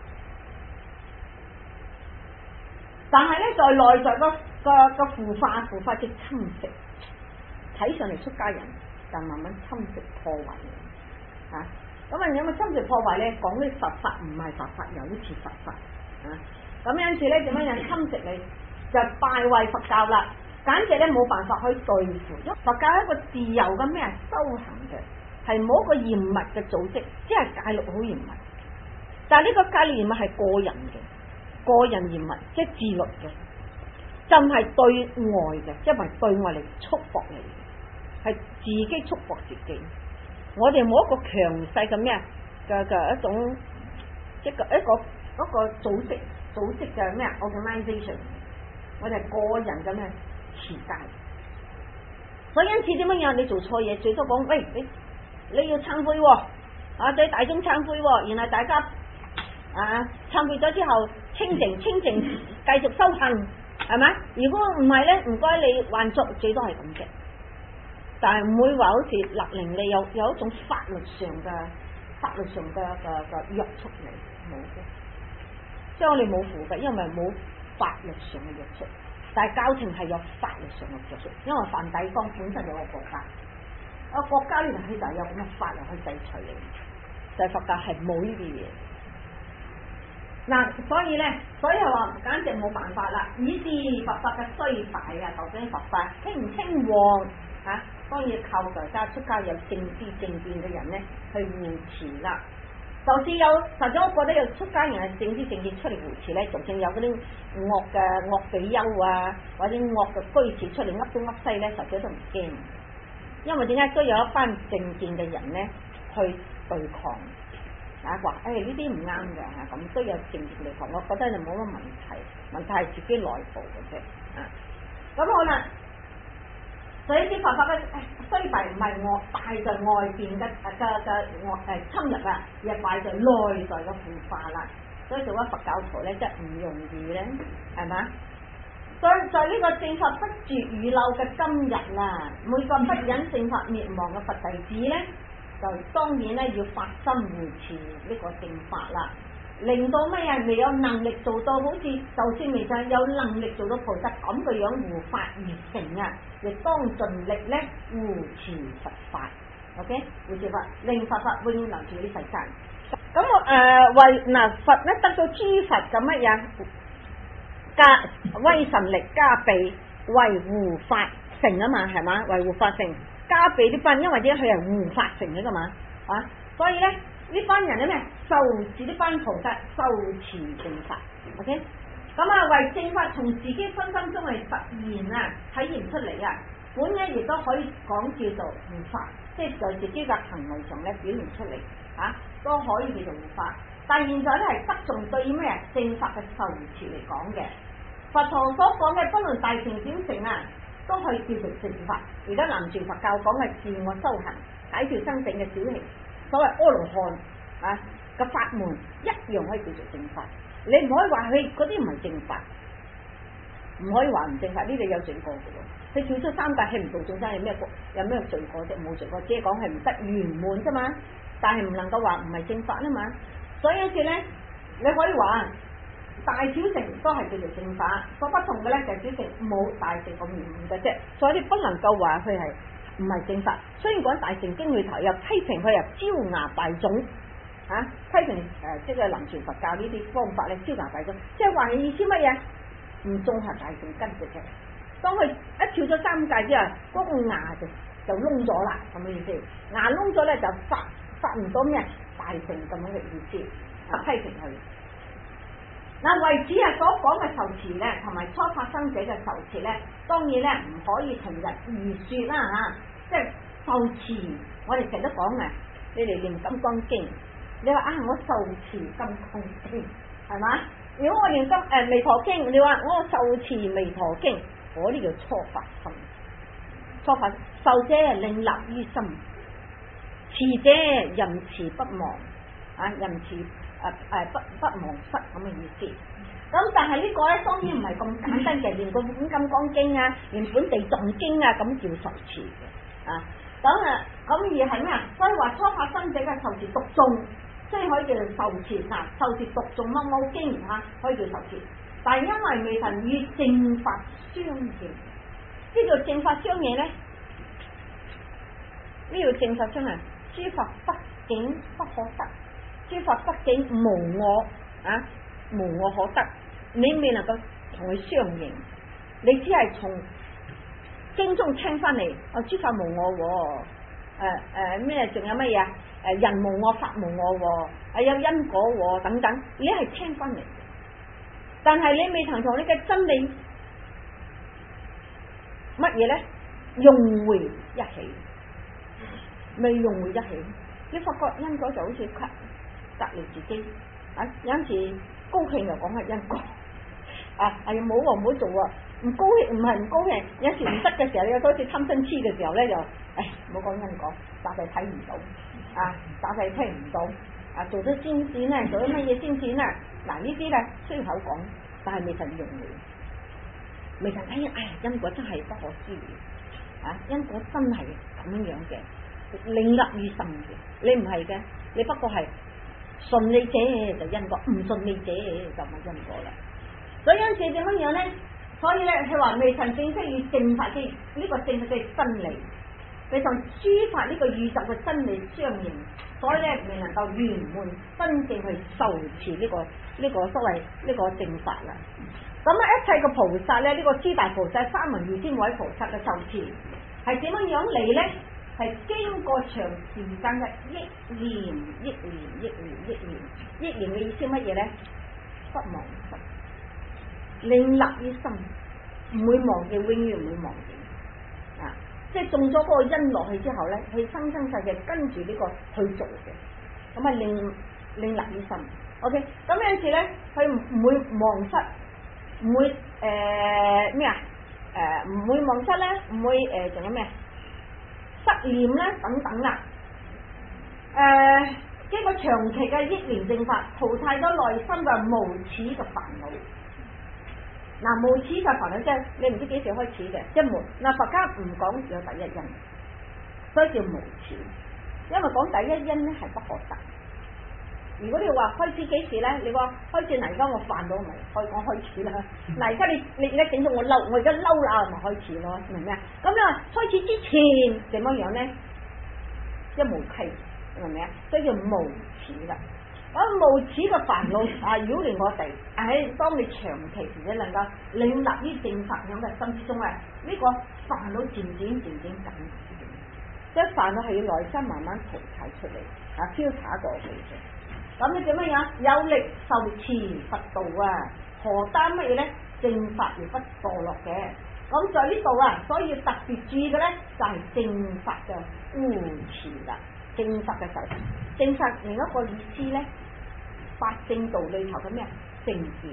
但係咧在內在個個個腐化腐化嘅侵蝕，睇上嚟出家人就慢慢侵蝕破壞嘅。啊，咁啊有冇侵蝕破壞咧？講啲佛法唔係佛法，又好似佛法啊。咁因此咧點樣樣侵蝕你，就敗壞佛教啦。簡直咧冇辦法可以對付，因為佛教係一個自由嘅咩修行嘅，係冇一個嚴密嘅組織，即係戒律好嚴密。但係呢個戒律嚴密係個人嘅，個人嚴密即係自律嘅，就唔係對外嘅，即係唔係對外嚟束縛你嘅，係自己束縛自己。我哋冇一個強勢嘅咩嘅嘅一種一個一個一個組織組織嘅咩 organization， 我哋係個人嘅咩持戒。所以因此點樣樣，你做錯嘢最多講，喂，你你要懺悔、哦，啊對大眾懺悔、哦，然後大家啊懺悔咗之後清淨清淨繼續修行，係咪？如果唔係咧，唔該你還俗，最多係咁啫。但係唔會話好似勒令你有有一種法律上嘅法律上嘅嘅嘅約束你，冇嘅。即係我哋冇符嘅，因為冇法律上嘅約束。但係教廷係有法律上嘅約束，因為梵蒂岡本身有個國家，個國家呢佢就有咁嘅法律去制裁你。但係佛教係冇呢啲嘢。嗱，所以咧，所以話簡直冇辦法啦。以致佛法嘅衰敗啊，究竟佛法興唔興旺啊？當然靠大家出家有正知正見嘅人咧去護持啦。就算有，實在我覺得有出家人係正知正見出嚟護持咧，就算有嗰啲惡嘅惡比丘啊，或者惡嘅居士出嚟噏東噏西咧，實在都唔驚。因為點解都有一班正見嘅人咧去對抗啊？話誒呢啲唔啱嘅嚇，咁都有正見對抗，我覺得就冇乜問題，問題係自己內部嘅啫啊。咁好啦。所以啲佛法嘅衰敗唔係外敗在外邊嘅嘅嘅外誒侵入啊，而係敗在內在嘅腐化啦。所以做咗佛教徒咧，真係唔容易咧，係嘛？所以在呢個正法不絕如漏嘅今日啦，每個不忍正法滅亡嘅佛弟子咧，就當然咧要發心護持呢個正法啦。令到咩啊？未有能力做到，好似就算未曾有能力做到菩薩咁嘅樣護法而成啊，亦當盡力咧護持佛法 ，OK？護持法令佛法永遠留住呢世間。咁我誒為嗱佛咧得到諸佛嘅乜嘢加威神力加被維護法成啊嘛，係嘛？維護法成加被呢班，因為點佢係護法成嘅嘛，啊，所以咧。呢班人咧咩受持呢班菩薩受持正法 ，OK？咁啊為正法從自己分心中嚟實現啊，體現出嚟啊，本嘅亦都可以講叫做護法，即係在自己嘅行為上咧表現出嚟啊，都可以叫做護法。但係現在咧係側重對於咩正法嘅受持嚟講嘅，佛陀所講嘅不論大乘小乘啊，都可以叫做正法。而家南傳佛教講嘅自我修行、解脫生死嘅小乘。所謂阿羅漢啊嘅法門一樣可以叫做正法，你唔可以話佢嗰啲唔係正法，唔可以話唔正法，呢啲有罪過嘅喎。佢跳出三界係唔度眾生，有咩有咩罪過啫？冇罪過，只係講係唔得圓滿啫嘛。但係唔能夠話唔係正法啊嘛。所以有時咧，你可以話大小乘都係叫做正法，所不同嘅咧就係小乘冇大乘咁圓滿嘅啫。所以你不能夠話佢係。唔係正法，雖然講大乘經裏頭又批評佢又招牙敗種，嚇、啊、批評誒、呃、即係南傳佛教呢啲方法咧招牙敗種，即係話意思乜嘢？唔綜合大乘根嘅啫。當佢一跳咗三界之後，嗰、那個牙就就窿咗啦，咁嘅意思。牙窿咗咧就發發唔到咩大乘咁樣嘅意思，啊批評佢。嗱，為此啊所講嘅受持咧，同埋初發生者嘅受持咧，當然咧唔可以同日而説啦嚇。即係受持，我哋成日都講嘅，你哋念金剛經，你話啊我受持金剛經，係嘛？如果我念金誒彌陀經，你話我受持彌陀經，嗰啲叫初發心。初發受者令立於心，持者任持不忘，啊任持誒誒不不忘失咁嘅意思。咁但係呢個咧當然唔係咁簡單嘅，連個本金剛經啊，連本地藏經啊咁叫受持嘅。啊，咁啊，咁而係咩啊？所以話初發生者嘅受持讀誦，所以可以叫做受持嗱，受持讀誦乜乜經嚇，可以叫受持。但係因為未曾與正法相應，呢叫正法相應咧， 呢要證實出嚟，諸法畢竟不可得，諸法畢竟無我啊，無我可得，你未能夠同佢相應，你只係從經中聽翻嚟，哦，諸法無我，誒誒咩，仲有乜嘢啊？誒人無我，法無我，誒有因果等等，你係聽翻嚟，但係你未曾同你嘅真理乜嘢咧融匯一起，未融匯一起，你發覺因果就好似隔隔離自己啊！有陣時高興又講係因果啊，係冇喎，唔好做啊！唔高興唔係唔高興，有時唔得嘅時候，你有好似貪嗔痴嘅時候咧，就誒唔好講因果，但係睇唔到啊，但係聽唔到啊，做咗先線咧，做咗乜嘢先線咧？嗱呢啲咧雖口講，但係未曾融會，未曾睇，哎呀因果真係不可思議啊！因果真係咁樣嘅，領納於心嘅，你唔係嘅，你不過係順利者就因果，唔順利者就冇因果啦。所以因此點樣樣咧？所以咧，佢話未曾正式與正法嘅呢個正式嘅真理，未同諸法呢個宇宙嘅真理相應，所以咧未能夠圓滿真正去受持呢個呢個所謂呢個正法啦。咁啊，一切嘅菩薩咧，呢個諸大菩薩、三文二千位菩薩嘅受持係點樣樣嚟咧？係經過長時間嘅憶念、憶念、憶念、憶念、憶念嘅意思乜嘢咧？不忘失。領納於心，唔會忘記，永遠唔會忘記啊！即係種咗嗰個因落去之後咧，佢生生世世跟住呢個去做嘅，咁啊領領納於心。OK，咁有陣時咧，佢唔會忘失，唔會誒咩啊？誒唔會忘失咧，唔會誒仲有咩？失念咧等等啦。誒經過長期嘅憶念正法，淘汰咗內心嘅無始嘅煩惱。嗱，無始嘅煩惱即係你唔知幾時開始嘅一門。嗱，佛家唔講有第一因，所以叫無始。因為講第一因咧係不可得。如果你話開始幾時咧？你話開始嗱，而家我煩惱咪開講開始啦。嗱，而家你你而家整到我嬲，我而家嬲啦，咪開始咯，明唔明啊？咁你話開始之前點樣樣咧？一無稽，明唔明啊？所以叫無始啦。咁無始嘅煩惱啊，擾亂我哋。喺當你長期而且能夠領納於正法咁嘅心之中啊，呢、這個煩惱漸漸漸漸減少，即係煩惱係要內心慢慢淘汰出嚟啊，消灑過去嘅。咁你點樣樣？有力受持佛道啊，何擔乜嘢咧？正法而不墮落嘅。咁在呢度啊，所以要特別注意嘅咧，就係、是、正法嘅護持啦。正法嘅受持，正法另一個意思咧。八正道裏頭嘅咩正見？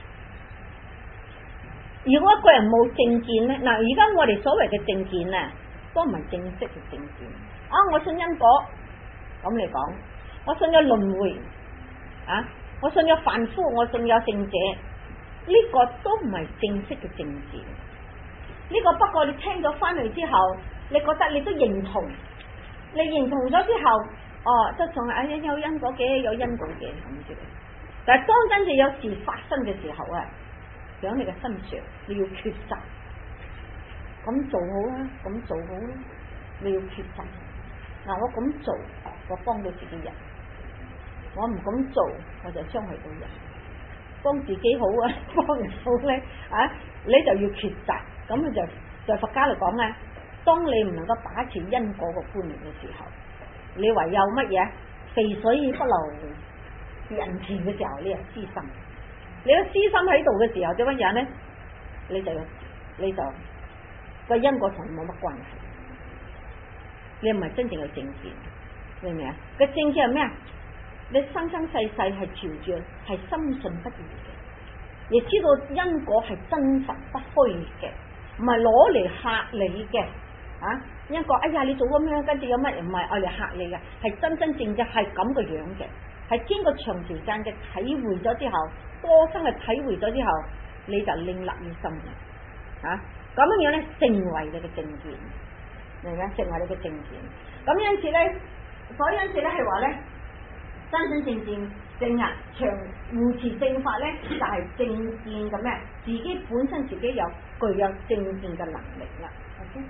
如果一個人冇正見咧，嗱，而家我哋所謂嘅正見啊，都唔係正式嘅正見。啊，我信因果，咁嚟講，我信有輪迴，啊，我信有凡夫，我信有聖者，呢、這個都唔係正式嘅正見。呢、這個不過你聽咗翻嚟之後，你覺得你都認同，你認同咗之後。哦，即係仲係啊，有因果嘅，有因果嘅咁啫。但係當真正有事發生嘅時候啊，喺你嘅身上，你要抉擇，咁做好啦，咁做好啦，你要抉擇。嗱，我咁做，我幫到自己人；我唔咁做，我就傷害到人。幫自己好啊，幫人好咧啊，你就要抉擇。咁佢就在佛家嚟講咧，當你唔能夠把持因果個觀念嘅時候。你唯有乜嘢？肥水不流人田嘅時候，你有私心。你有私心喺度嘅時候，點樣樣咧？你就你就個因果同你冇乜關係。你唔係真正嘅正見，明唔明啊？個正見係咩啊？你生生世世係朝住係深信不疑嘅，亦知道因果係真實不虛嘅，唔係攞嚟嚇你嘅。啊！因果，哎呀，你做咗咩？跟住有乜？唔係愛嚟嚇你嘅，係真真正正係咁嘅樣嘅，係經過長時間嘅體會咗之後，多生嘅體會咗之後，你就領納於心嘅。啊，咁樣樣咧，成為你嘅正見，明唔明？成為你嘅正見。咁因此咧，所以因此咧係話咧，真真正正正啊，長護持正法咧，就係、是、正見嘅咩？自己本身自己有具有正見嘅能力啦。OK。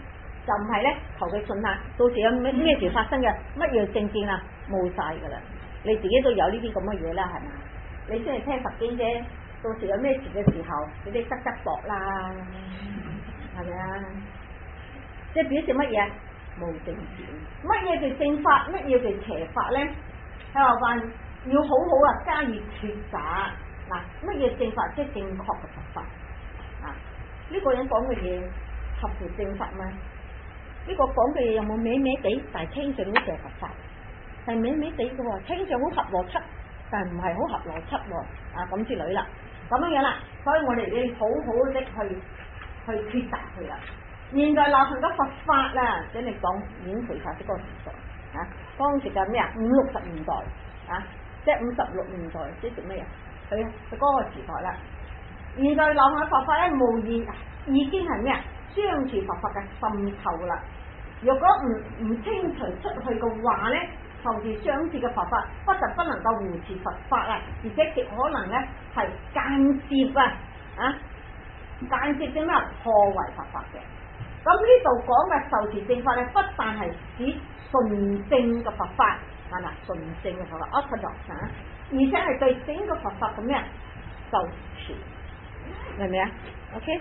就唔係咧求佢信下，到時有咩咩事發生嘅，乜嘢政見啊冇晒噶啦，你自己都有呢啲咁嘅嘢啦，係嘛？你先係聽佛經啫，到時有咩事嘅時候，你哋側側膊啦，係咪啊？即係表示乜嘢？冇正見。乜嘢叫正法？乜嘢叫邪法咧？喺話話要好好啊加以抉擇。嗱，乜嘢正法？即係正確嘅佛法。啊，呢、這個人講嘅嘢合乎正法咩？呢、這個講嘅嘢有冇歪歪地？但係聽上好似係佛法，係歪歪地嘅喎，聽上好合邏輯，但係唔係好合邏輯喎。啊，咁之類啦，咁樣樣啦，所以我哋要好好的去去抉擇佢啦。現在流行嘅佛法啦，即係你講演培法的嗰個時代啊，當時嘅咩啊五六十年代啊，即係五十六年代，即係咩啊？佢佢嗰個時代啦。現在流行嘅佛法咧，無疑已經係咩啊？相似佛法嘅滲透啦。如果唔唔清除出去嘅話咧，就係相似嘅佛法，不但不能夠護持佛法啊，而且極可能咧係間接啊啊間接點樣破壞佛法嘅。咁呢度講嘅受持正法咧，不但係指純正嘅佛法，係咪純正嘅佛法 orthodox 啊，而且係對整個佛法咁樣受持，明唔明啊 ？OK，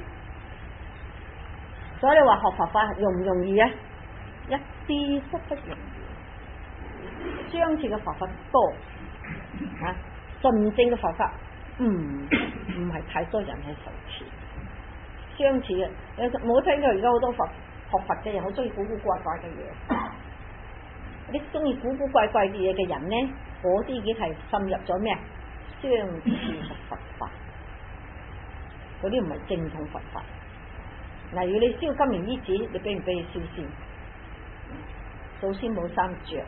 所以你話學佛法容唔容易啊？一啲都不容易。相似嘅佛法多啊，純正嘅佛法唔唔係太多人去受持。相似嘅，有冇聽過而家好多佛學佛嘅人好中意古古怪怪嘅嘢，啲中意古古怪怪嘅嘢嘅人咧，嗰啲已經係滲入咗咩啊？相似嘅佛法，嗰啲唔係正統佛法。例如你燒金蓮衣紙，你俾唔俾佢燒先？祖先冇衫着，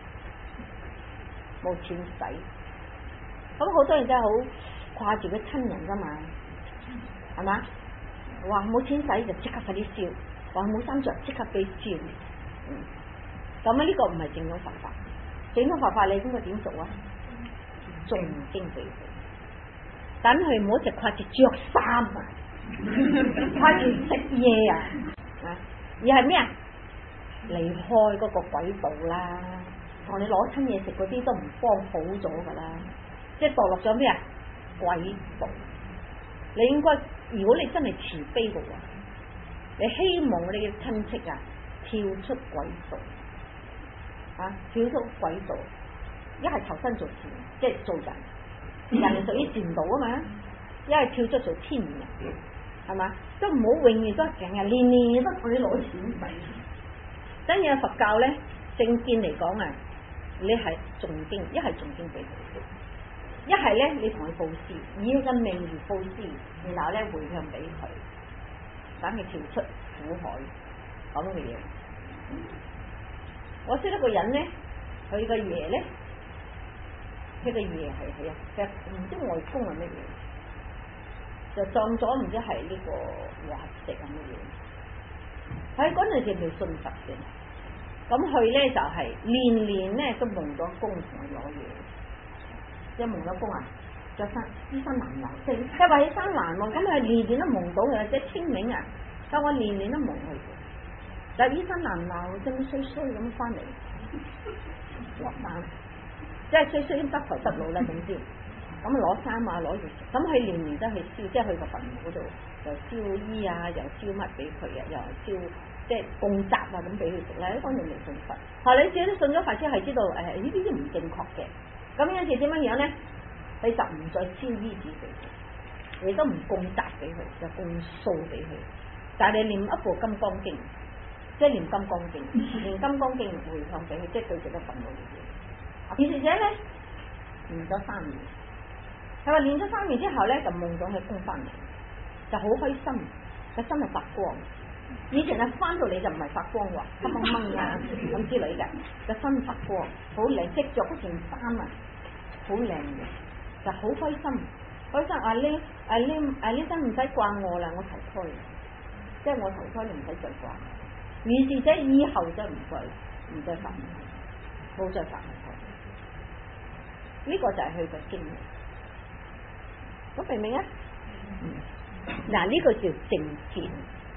冇錢使，咁好多人真係好掛住佢親人噶嘛，係嘛？話冇錢使就即刻快啲燒，話冇衫着即刻俾燒。嗯，咁啊呢個唔係正統佛法，正統佛法你應該點做啊？誦經俾佢，等佢唔好淨掛住着衫啊，掛住食嘢啊，而係咩啊？離開嗰個軌道啦，同你攞親嘢食嗰啲都唔幫好咗噶啦，即係墮落咗咩啊？軌道。你應該，如果你真係慈悲嘅話，你希望你嘅親戚啊跳出軌道，啊跳出軌道，一係投身做善，即係做人，人係屬於善道啊嘛，一係跳出做天人，係嘛？都唔好永遠都成日年年都同你攞錢使。真嘅佛教咧，正見嚟講啊，你係誦經，一係誦經俾佢，一係咧你同佢布施，以佢嘅名義布施，然後咧回向俾佢，等佢跳出苦海咁嘅嘢。我識得個人咧，佢嘅爺咧，佢嘅爺係係啊，其實唔知外公係乜嘢，就撞咗唔知係呢個滑石咁嘅嘢。喺嗰陣時未信佛嘅，咁佢咧就係、是、年年咧都蒙咗公同佢攞嘢，即係蒙咗公啊，着衫衣衫襤褸，即係話起衫難喎，咁佢年年都蒙到嘅，即係清明啊，但我年年都蒙佢嘅，但衣衫襤褸，真衰衰咁翻嚟落單，即係衰衰得頭得腦啦，總之咁攞衫啊攞嘢食，咁佢年年都去燒，即係去個墳墓嗰度又燒衣啊，又燒乜俾佢啊，又燒即係供雜啊咁俾佢食啦。呢方面未信佛，後你自己都信咗佛之後係知道誒呢啲都唔正確嘅。咁因此點樣樣咧？你就唔再燒衣紙俾佢，你都唔供雜俾佢，就供素俾佢。但係你念一部金剛經，即係念金剛經，念金剛經回向俾佢，即係對住個墳墓嘅嘢。而且咧念咗三年。佢話練咗三年之後咧，就夢到佢供翻嚟，就好開心，個心係發光。以前係翻到嚟就唔係發光喎，黑掹掹啊咁之類嘅，個心發光，好靚，即着嗰件衫啊，好靚嘅，就好開心。開心阿呢阿呢阿呢生唔使掛我啦，我投胎，即係我投胎你唔使再掛。於是者以後就唔再唔再發，冇再發胎。呢、這個就係佢嘅經歷。咁明唔明啊？嗱、嗯，呢、這個叫正見，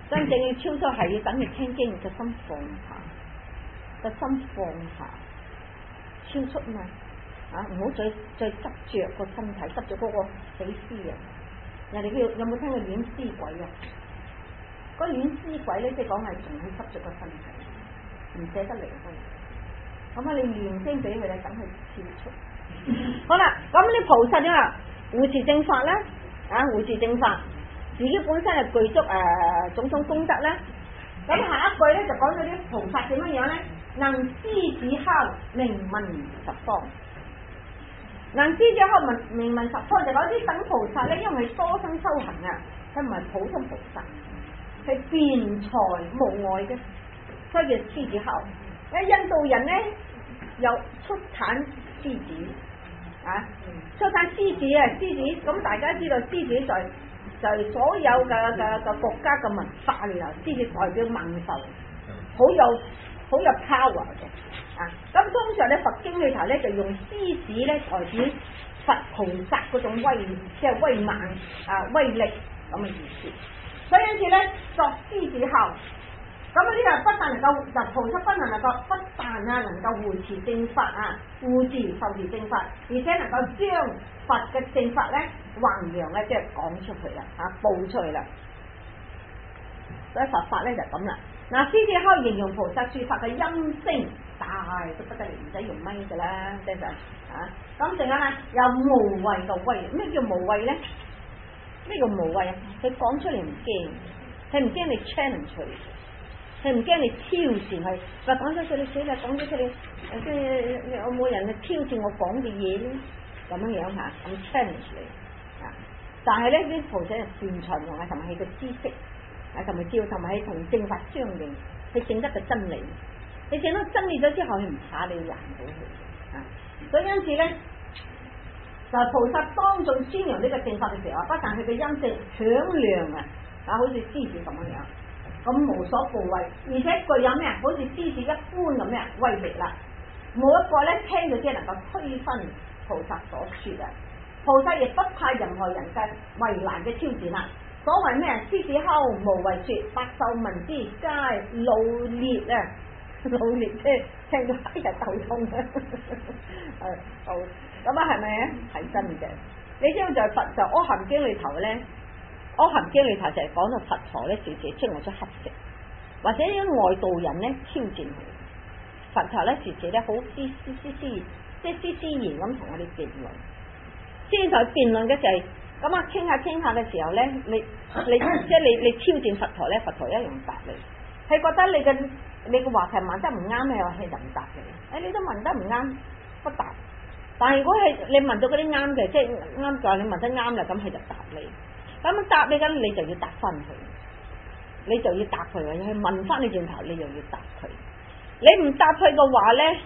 真正要超出係要等你聽經，個心放下，個心放下，超出嘛啊！唔好再再執着個身體，執着嗰個死屍啊！人哋叫有冇聽過殮屍鬼啊？嗰殮屍鬼咧，即係講係仲係執着個身體，唔捨得離開。咁啊，你念經俾佢咧，等佢超出。好啦，咁啲菩薩啊，護持正法咧，啊護持正法，自己本身係具足誒、呃、種種功德咧。咁下一句咧就講到啲菩薩點樣樣咧，能獅子哮，名聞十方。能獅子哮，名名聞十方就講啲等菩薩咧，因為佢多生修行啊，佢唔係普通菩薩，係辯才無礙嘅，所以叫獅子哮。誒，印度人咧有出產獅子啊，出產獅子啊，獅子咁大家知道獅子在就係所有嘅嘅嘅國家嘅文化裏頭，獅子代表猛獸，好有好有 power 嘅。啊，咁通常咧佛經裏頭咧就用獅子咧代表佛菩薩嗰種威，即係威猛啊威力咁嘅意思。所以因此咧作獅子哮，咁啊呢個不但能夠就菩薩不能能夠不但啊能夠護持正法啊護持受持正法，而且能夠將佛嘅正法咧弘揚咧即係講出去啦，啊報出去啦。所以佛法咧就咁啦。嗱，獅子哮形容菩薩說法嘅音聲大都不得了，唔使用咪噶啦，即係啊。咁仲有啊，有無畏嘅威力。咩叫無畏咧？咩叫無畏啊？佢講出嚟唔驚，佢唔驚你 challenge 佢，佢唔驚你挑戰佢。話講咗出嚟死啦，講咗出嚟，即係有冇人去挑戰我講嘅嘢咧？咁樣樣吓，咁 challenge 你啊。但係咧啲菩薩係善財王啊，同埋係個知識。啊，同埋照，同埋係同正法相應，佢證得個真理。你證到真理咗之後，佢唔怕你難到佢啊！所以因此咧，就係菩薩當眾宣揚呢個正法嘅時候，不但佢嘅音聲響亮啊，啊，好似獅子咁樣樣，咁無所怖畏，而且具有咩啊？好似獅子一般咁咩威力啦！冇一個咧聽到即係能夠推分菩薩所說啊！菩薩亦不怕任何人嘅為難嘅挑戰啦。所謂咩？獅子哮無畏說，百獸聞之皆老裂啊！老裂即係聽到一日頭痛啊！誒，好咁啊，係咪啊？係真嘅。你知唔知在佛就《阿含經》裏頭咧，《阿含經》裏頭就係講到佛陀咧，時時出現咗乞食，或者啲外道人咧挑戰佢，佛陀咧時時咧好斯斯斯斯，即係斯斯然咁同我哋辯論。先在辯論嘅時候。咁啊，傾下傾下嘅時候咧，你你即係你你挑戰佛陀咧，佛陀一樣答你。係覺得你嘅你嘅話題問得唔啱咧，係就唔答你。誒，你都問得唔啱，不答。但係如果係你問到嗰啲啱嘅，即係啱嘅，你問得啱啦，咁佢就答你。咁答你咁，你就要答翻佢，你就要答佢，或者去問翻你轉頭，你又要答佢。你唔答佢嘅話咧，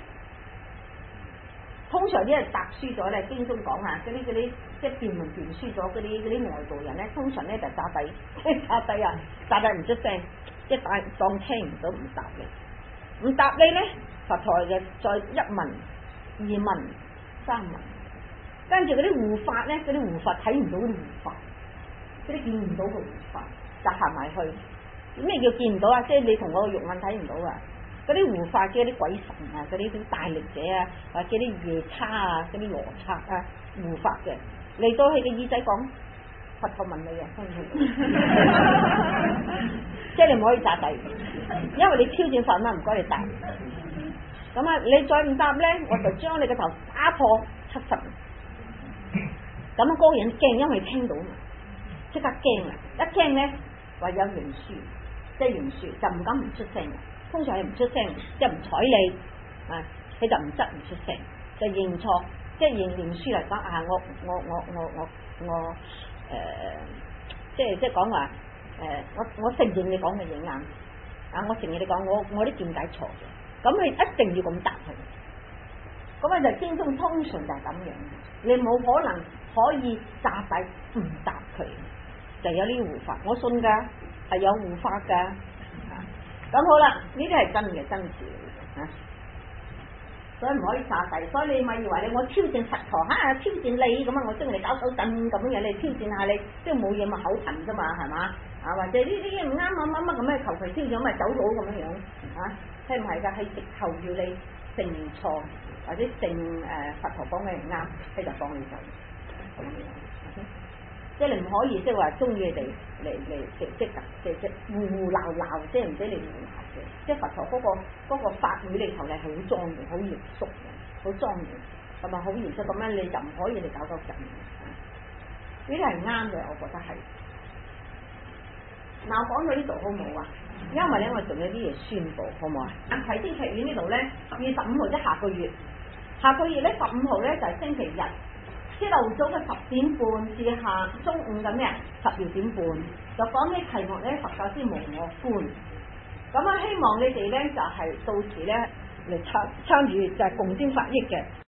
通常啲人答輸咗咧，經中講下嗰啲嗰啲即係辯論辯輸咗嗰啲嗰啲外道人咧，通常咧就詐底，詐底啊，詐底唔出聲，即係當當聽唔到，唔答你，唔答你咧，佛陀就再一問、二問、三問，跟住嗰啲護法咧，嗰啲護法睇唔到嗰啲護法，嗰啲見唔到個護法，就行埋去。咩叫見唔到啊？即係你同我個肉眼睇唔到啊！嗰啲護法嘅啲鬼神啊，嗰啲啲大力者啊，或者啲夜叉啊，嗰啲羅剎啊，護法嘅嚟到佢嘅耳仔講，佛陀問你啊，聽唔聽？即係你唔可以答第，因為你挑戰佛嘛，唔該你答。咁啊，你再唔答咧，我就將你個頭打破七十。咁啊，嗰個人驚，因為聽到嘛，即刻驚啦！一驚咧，話有刑書，即係刑書，就唔敢唔出聲。通常係唔出聲，即係唔睬你，啊，佢就唔執唔出聲，就認錯，即係認認輸嚟講啊！我我我我我我誒、呃，即係即係講話誒，我我承認你講嘅嘢啱，啊，我承認你講我我啲見解錯嘅，咁佢一定要咁答佢，咁啊就經中通常就係咁樣，你冇可能可以詐底唔答佢，就有呢啲護法，我信噶，係有護法噶。咁好啦，呢啲係真嘅真事嚟嘅，所以唔可以詐諦。所以你咪以為你我挑戰佛陀吓、啊，挑戰你咁啊，我將你搞手震咁樣，你挑戰下你，即係冇嘢嘛，口痕啫嘛，係嘛？ 啊，或者呢啲唔啱啊乜乜咁嘅求其燒咗咪走佬咁樣樣啊，係唔係㗎？係直頭要你承錯或者承誒、呃、佛陀講嘅啱，佢就放你走咁樣。即係你唔可以即係話中意你嚟嚟嚟即即即即胡胡鬧鬧，即係唔俾你胡鬧嘅。即係佛陀嗰、嗰個嗰個法會裏頭咧係好莊嚴、好嚴肅嘅，好莊嚴同埋好嚴肅咁樣，你就唔可以嚟搞搞震。呢啲係啱嘅，我覺得係。嗱，我講到呢度好唔好啊？因為咧，我仲有啲嘢宣佈，好唔好啊？喺天劇院呢度咧，十月十五號即係下個月，下個月咧十五號咧就係、是、星期日，朝頭早嘅十點半至下中午嘅咩十二點半，就講啲題目咧佛教之無我觀。咁啊，希望你哋咧就係、是、到時咧嚟參參與，就係共沾法益嘅。